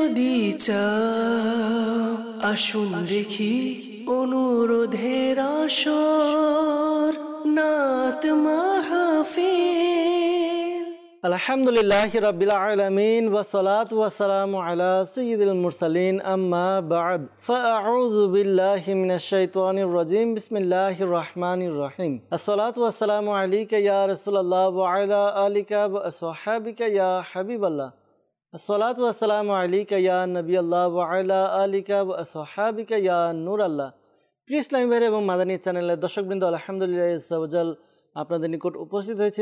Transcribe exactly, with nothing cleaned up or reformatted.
যদি চাও আসুন দেখি অনুরোধের আসর নাত মাহফিল। আলহামদুলিল্লাহি রাব্বিল আলামিন ওয়াসসালাতু ওয়াসসালামু আলা সাইয়্যিদিল মুরসালিন আম্মা বা'দ ফাআউযু বিল্লাহি মিনাশ শাইতানির রাজীম বিসমিল্লাহির রহমানির রহিম। আসসালাতু ওয়াসসালামু আলাইকা ইয়া রাসূলুল্লাহ ওয়া আলা আলিকা ওয়া আসহাবিকা ইয়া হাবিবাল্লাহ। আসসালাতু ওয়াসসালামু আলাইকা ইয়া নবিয়াল্লাহ ওয়া আলা আলিকা ওয়া আসহাবিকা ইয়া নূরাল্লাহ। প্রিয় ইসলামী ভাই এবং মাদানী চ্যানেলের দর্শকবৃন্দ, আলহামদুলিল্লাহ আযজা ওয়া জাল আপনাদের নিকট উপস্থিত হয়েছে